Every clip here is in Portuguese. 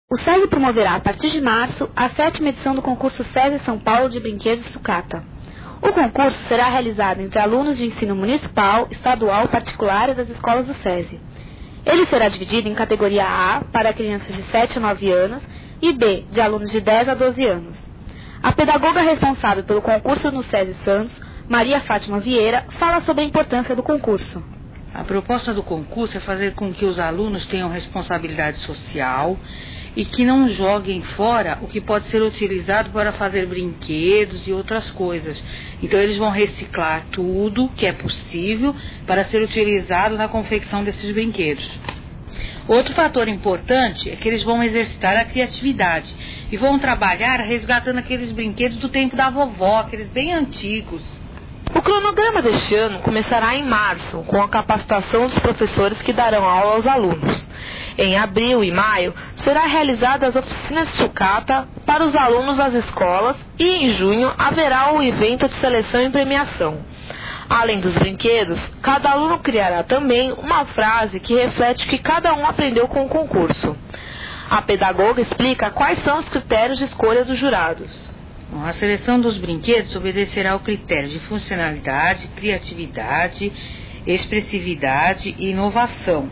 O SESI promoverá a partir de março a 7ª edição do concurso SESI São Paulo de Brinquedos Sucata. O concurso será realizado entre alunos de ensino municipal, estadual, particular e das escolas do SESI. Ele será dividido em categoria A para crianças de 7 a 9 anos e B de alunos de 10 a 12 anos. A pedagoga responsável pelo concurso no SESI Santos, Maria Fátima Vieira, fala sobre a importância do concurso. A proposta do concurso é fazer com que os alunos tenham responsabilidade social e que não joguem fora o que pode ser utilizado para fazer brinquedos e outras coisas. Então eles vão reciclar tudo que é possível para ser utilizado na confecção desses brinquedos. Outro fator importante é que eles vão exercitar a criatividade e vão trabalhar resgatando aqueles brinquedos do tempo da vovó, aqueles bem antigos. O cronograma deste ano começará em março, com a capacitação dos professores que darão aula aos alunos. Em abril e maio, será realizadas as oficinas de sucata para os alunos das escolas e em junho haverá o evento de seleção e premiação. Além dos brinquedos, cada aluno criará também uma frase que reflete o que cada um aprendeu com o concurso. A pedagoga explica quais são os critérios de escolha dos jurados. Bom, a seleção dos brinquedos obedecerá ao critério de funcionalidade, criatividade, expressividade e inovação.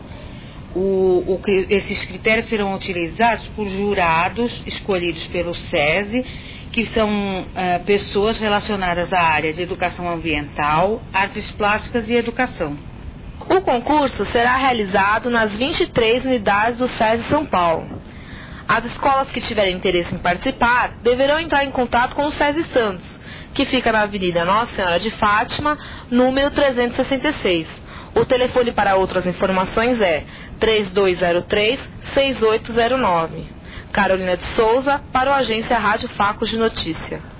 Esses critérios serão utilizados por jurados escolhidos pelo SESI, que são pessoas relacionadas à área de educação ambiental, artes plásticas e educação. O concurso será realizado nas 23 unidades do SESI São Paulo. As escolas que tiverem interesse em participar deverão entrar em contato com o SESI Santos, que fica na Avenida Nossa Senhora de Fátima, número 366. O telefone para outras informações é 3203-6809. Carolina de Souza, para a agência Rádio Facos de Notícia.